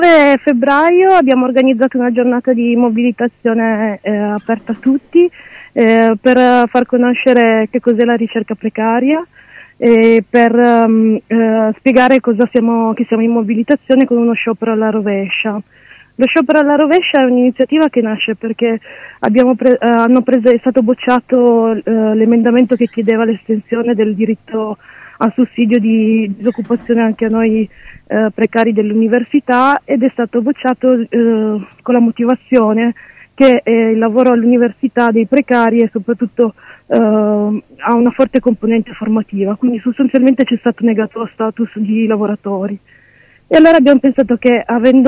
febbraio abbiamo organizzato una giornata di mobilitazione aperta a tutti per far conoscere che cos'è la ricerca precaria e per spiegare che siamo in mobilitazione con uno sciopero alla rovescia. Lo sciopero alla rovescia è un'iniziativa che nasce perché è stato bocciato l'emendamento che chiedeva l'estensione del diritto al sussidio di disoccupazione anche a noi precari dell'università, ed è stato bocciato con la motivazione che il lavoro all'università dei precari e soprattutto ha una forte componente formativa, quindi sostanzialmente ci è stato negato lo status di lavoratori. E allora abbiamo pensato che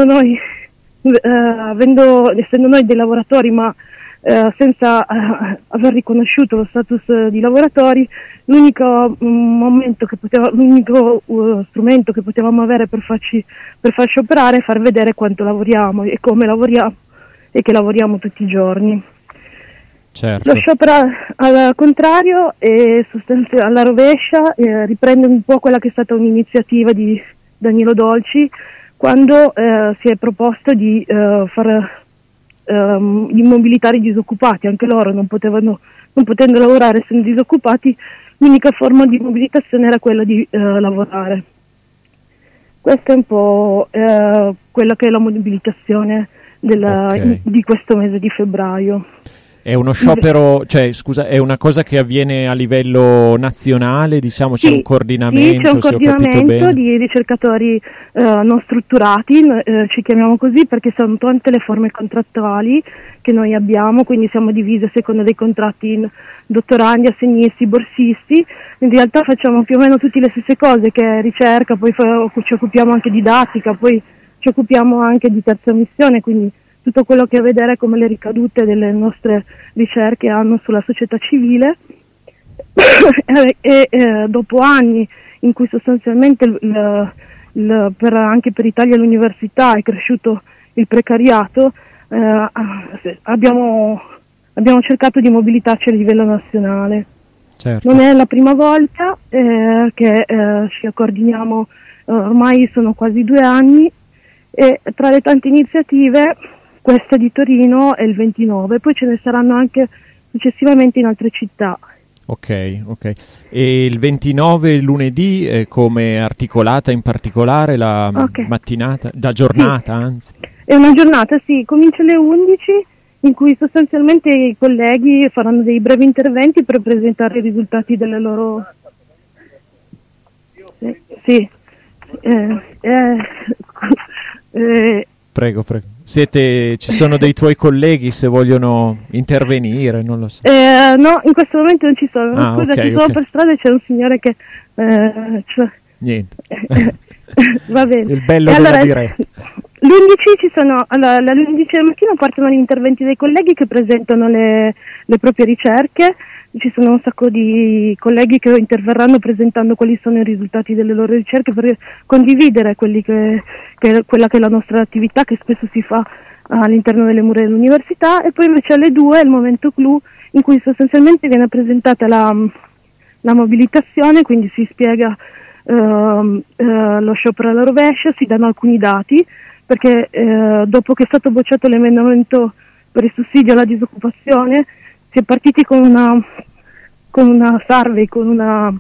essendo noi dei lavoratori ma senza aver riconosciuto lo status di lavoratori, l'unico strumento che potevamo avere per farci operare è far vedere quanto lavoriamo e come lavoriamo e che lavoriamo tutti i giorni. Certo. Lo sciopero al contrario e alla rovescia riprende un po' quella che è stata un'iniziativa di Danilo Dolci quando si è proposto di mobilitare i disoccupati. Anche loro non potendo lavorare essendo disoccupati, l'unica forma di mobilitazione era quella di lavorare. Questa è un po' quella che è la mobilitazione di questo mese di febbraio. È uno sciopero, è una cosa che avviene a livello nazionale, diciamo, c'è un coordinamento? Sì, c'è un coordinamento di ricercatori non strutturati, ci chiamiamo così perché sono tante le forme contrattuali che noi abbiamo, quindi siamo divisi a seconda dei contratti in dottorandi, assegnisti, borsisti. In realtà facciamo più o meno tutte le stesse cose, che è ricerca, poi ci occupiamo anche di didattica, poi ci occupiamo anche di terza missione, quindi tutto quello che ha a vedere come le ricadute delle nostre ricerche hanno sulla società civile. e dopo anni in cui sostanzialmente anche per Italia l'università è cresciuto il precariato, abbiamo cercato di mobilitarci a livello nazionale. Certo. Non è la prima volta che ci coordiniamo, ormai sono quasi 2 anni, e tra le tante iniziative questa di Torino è il 29, poi ce ne saranno anche successivamente in altre città. Ok. E il 29 lunedì come articolata in particolare la mattinata, la giornata, sì. Anzi? È una giornata, sì, comincia alle 11, in cui sostanzialmente i colleghi faranno dei brevi interventi per presentare i risultati delle loro... Sì. Prego. Ci sono dei tuoi colleghi se vogliono intervenire, non lo so. No, in questo momento non ci sono. Scusa, ci sono per strada e c'è un signore che... Niente. Va bene. Il bello della diretta. L'11 ci sono, alle 11 del mattino partono gli interventi dei colleghi che presentano le proprie ricerche. Ci sono un sacco di colleghi che interverranno presentando quali sono i risultati delle loro ricerche per condividere quella che è la nostra attività, che spesso si fa all'interno delle mura dell'università. E poi invece alle 2 è il momento clou in cui sostanzialmente viene presentata la mobilitazione, quindi si spiega lo sciopero alla rovescia, si danno alcuni dati, perché dopo che è stato bocciato l'emendamento per il sussidio alla disoccupazione si è partiti con una survey, con una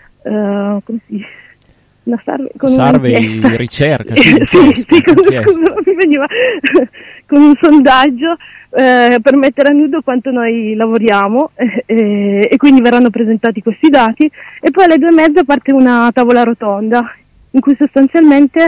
survey di ricerca, con un sondaggio per mettere a nudo quanto noi lavoriamo, e quindi verranno presentati questi dati, e poi alle 2:30 parte una tavola rotonda in cui sostanzialmente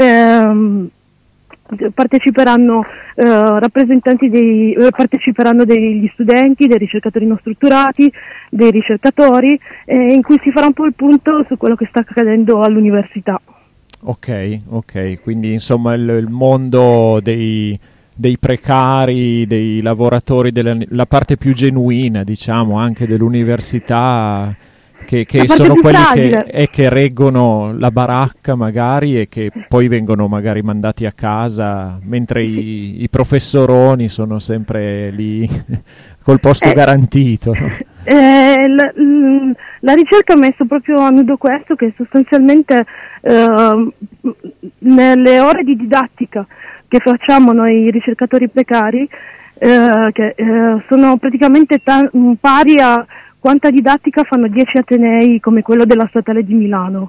parteciperanno parteciperanno degli studenti, dei ricercatori non strutturati, dei ricercatori, in cui si farà un po' il punto su quello che sta accadendo all'università. Ok, quindi insomma il mondo dei precari, dei lavoratori, la parte più genuina, diciamo, anche dell'università, che sono quelli che reggono la baracca magari, e che poi vengono magari mandati a casa, mentre i professoroni sono sempre lì col posto garantito, no? La ricerca ha messo proprio a nudo questo, che sostanzialmente nelle ore di didattica che facciamo noi ricercatori precari, che sono praticamente pari a quanta didattica fanno 10 atenei come quello della Statale di Milano.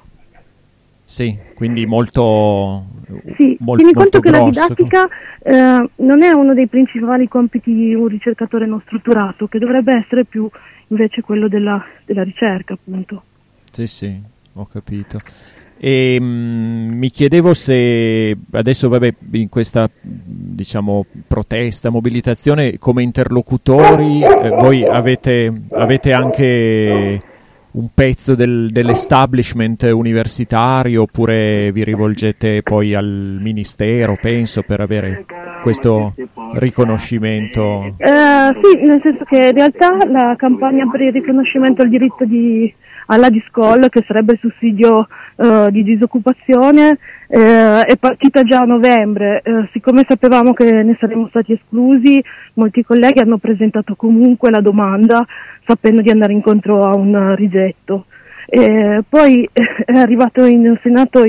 Sì, quindi molto Sì, molto, tieni conto molto che la grosso. didattica non è uno dei principali compiti di un ricercatore non strutturato, che dovrebbe essere più invece quello della ricerca, appunto. Sì, ho capito. E mi chiedevo se adesso, vabbè, in questa, diciamo, protesta, mobilitazione, come interlocutori, voi avete anche un pezzo dell'establishment universitario, oppure vi rivolgete poi al ministero, penso, per avere questo riconoscimento? Sì, nel senso che in realtà la campagna per il riconoscimento al diritto alla DISCOL, che sarebbe il sussidio di disoccupazione, è partita già a novembre. Siccome sapevamo che ne saremmo stati esclusi, molti colleghi hanno presentato comunque la domanda sapendo di andare incontro a un rigetto. Poi è arrivato in Senato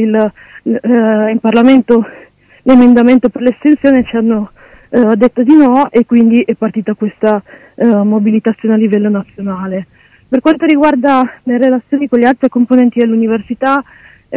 in Parlamento l'emendamento per l'estensione, ci hanno detto di no, e quindi è partita questa mobilitazione a livello nazionale. Per quanto riguarda le relazioni con gli altri componenti dell'università,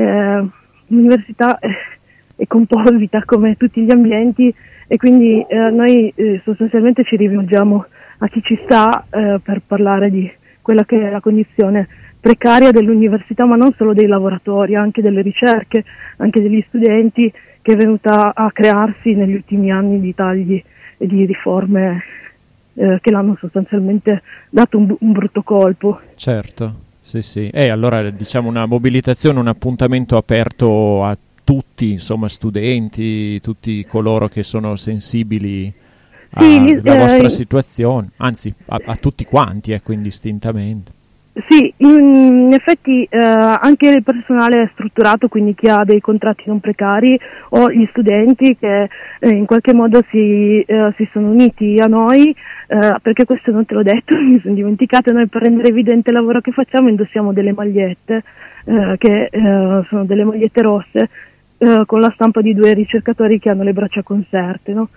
l'università è composita come tutti gli ambienti, e quindi noi sostanzialmente ci rivolgiamo a chi ci sta per parlare di quella che è la condizione precaria dell'università, ma non solo dei lavoratori, anche delle ricerche, anche degli studenti, che è venuta a crearsi negli ultimi anni di tagli e di riforme che l'hanno sostanzialmente dato un brutto colpo. Certo, sì. Allora, diciamo, una mobilitazione, un appuntamento aperto a tutti, insomma, studenti, tutti coloro che sono sensibili alla vostra situazione, anzi a tutti quanti, ecco, indistintamente. Sì, in effetti anche il personale strutturato, quindi chi ha dei contratti non precari, o gli studenti che in qualche modo si sono uniti a noi, perché questo non te l'ho detto, mi sono dimenticata. Noi, per rendere evidente il lavoro che facciamo, indossiamo delle magliette che sono delle magliette rosse con la stampa di 2 ricercatori che hanno le braccia conserte, no?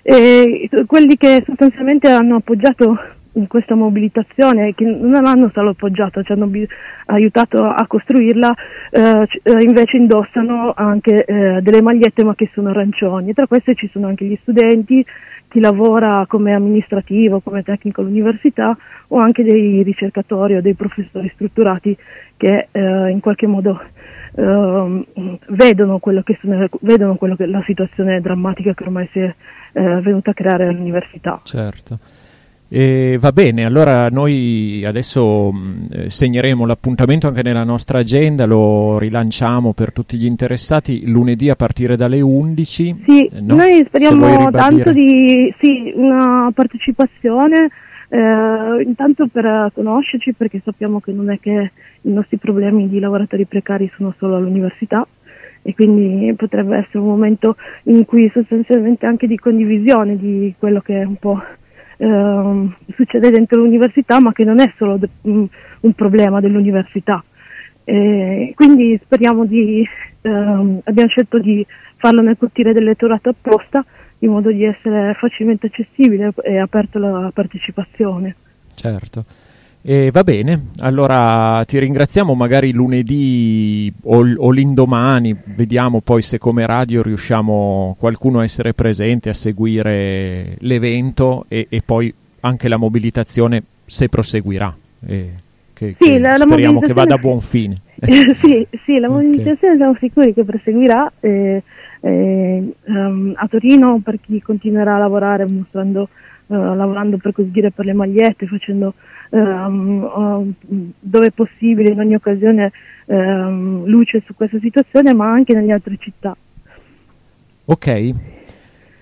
E quelli che sostanzialmente hanno appoggiato in questa mobilitazione, che non hanno solo appoggiato, ci hanno aiutato a costruirla, invece indossano anche delle magliette, ma che sono arancioni, e tra queste ci sono anche gli studenti, chi lavora come amministrativo, come tecnico all'università, o anche dei ricercatori o dei professori strutturati che in qualche modo vedono la situazione drammatica che ormai si è venuta a creare all'università. Certo. Va bene, allora noi adesso segneremo l'appuntamento anche nella nostra agenda, lo rilanciamo per tutti gli interessati lunedì a partire dalle 11. Sì, no? Noi speriamo tanto di una partecipazione, intanto per conoscerci, perché sappiamo che non è che i nostri problemi di lavoratori precari sono solo all'università, e quindi potrebbe essere un momento in cui sostanzialmente anche di condivisione di quello che è un po' succede dentro l'università, ma che non è solo un problema dell'università. Quindi speriamo abbiamo scelto di farlo nel cortile dell'elettorato apposta, in modo di essere facilmente accessibile e aperto alla partecipazione. Certo. Va bene, allora ti ringraziamo, magari lunedì o l'indomani, vediamo poi se come radio riusciamo qualcuno a essere presente, a seguire l'evento e poi anche la mobilitazione, se proseguirà, speriamo che vada a buon fine. Sì, la mobilitazione siamo sicuri che proseguirà a Torino, per chi continuerà a lavorare lavorando, per così dire, per le magliette, facendo dove è possibile, in ogni occasione, luce su questa situazione, ma anche nelle altre città. Ok.